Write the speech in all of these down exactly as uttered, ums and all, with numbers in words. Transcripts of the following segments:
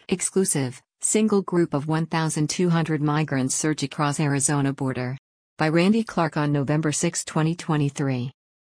Exclusive, single group of one thousand two hundred migrants surge across Arizona border. By Randy Clark on November sixth, twenty twenty-three.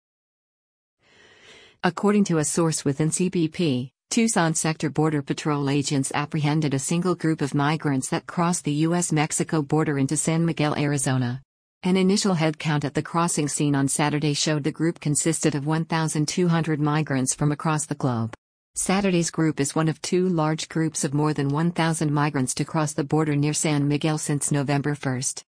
According to a source within C B P, Tucson Sector Border Patrol agents apprehended a single group of migrants that crossed the U S Mexico border into San Miguel, Arizona. An initial head count at the crossing scene on Saturday showed the group consisted of one thousand two hundred migrants from across the globe. Saturday's group is one of two large groups of more than one thousand migrants to cross the border near San Miguel since November first.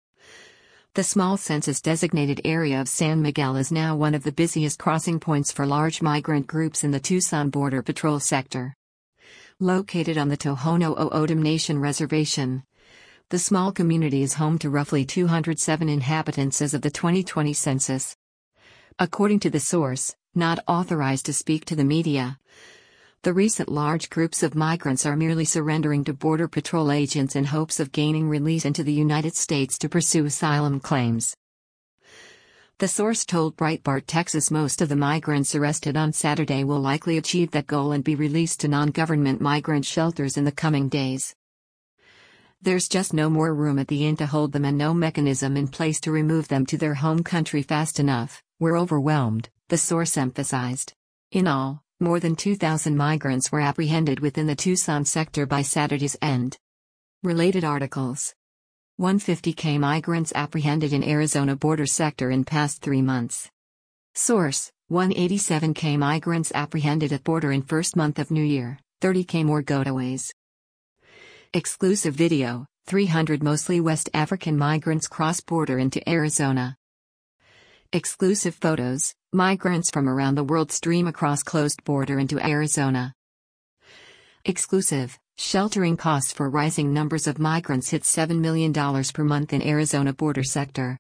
The small census-designated area of San Miguel is now one of the busiest crossing points for large migrant groups in the Tucson Border Patrol sector. Located on the Tohono O'odham Nation Reservation, the small community is home to roughly two hundred seven inhabitants as of the twenty twenty census. According to the source, not authorized to speak to the media, the recent large groups of migrants are merely surrendering to Border Patrol agents in hopes of gaining release into the United States to pursue asylum claims. The source told Breitbart Texas most of the migrants arrested on Saturday will likely achieve that goal and be released to non-government migrant shelters in the coming days. There's just no more room at the inn to hold them and no mechanism in place to remove them to their home country fast enough. We're overwhelmed, the source emphasized. In all, more than two thousand migrants were apprehended within the Tucson sector by Saturday's end. Related articles. one hundred fifty K migrants apprehended in Arizona border sector in past three months. Source, one hundred eighty-seven K migrants apprehended at border in first month of new year, thirty K more gotaways. Exclusive video, three hundred mostly West African migrants cross border into Arizona. Exclusive photos, migrants from around the world stream across closed border into Arizona. Exclusive, sheltering costs for rising numbers of migrants hit seven million dollars per month in Arizona border sector.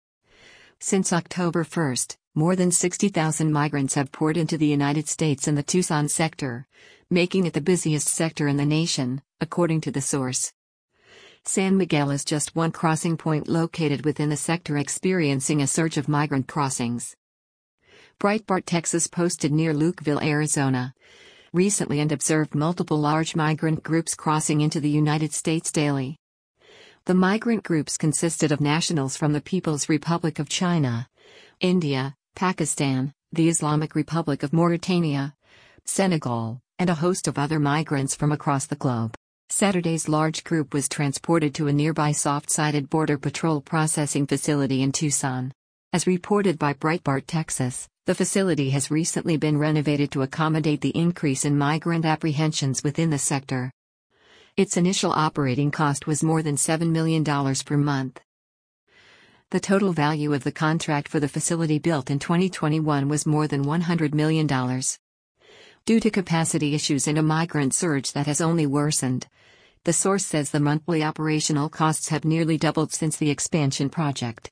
Since October first, more than sixty thousand migrants have poured into the United States in the Tucson sector, making it the busiest sector in the nation, according to the source. San Miguel is just one crossing point located within the sector experiencing a surge of migrant crossings. Breitbart Texas posted near Lukeville, Arizona, recently and observed multiple large migrant groups crossing into the United States daily. The migrant groups consisted of nationals from the People's Republic of China, India, Pakistan, the Islamic Republic of Mauritania, Senegal, and a host of other migrants from across the globe. Saturday's large group was transported to a nearby soft-sided Border Patrol processing facility in Tucson. As reported by Breitbart Texas, the facility has recently been renovated to accommodate the increase in migrant apprehensions within the sector. Its initial operating cost was more than seven million dollars per month. The total value of the contract for the facility built in twenty twenty-one was more than one hundred million dollars. Due to capacity issues and a migrant surge that has only worsened, the source says the monthly operational costs have nearly doubled since the expansion project.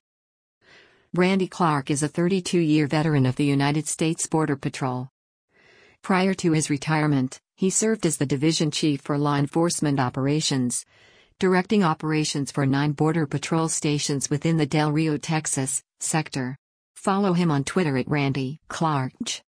Randy Clark is a thirty-two-year veteran of the United States Border Patrol. Prior to his retirement, he served as the division chief for law enforcement operations, directing operations for nine Border Patrol stations within the Del Rio, Texas, sector. Follow him on Twitter at Randy Clark.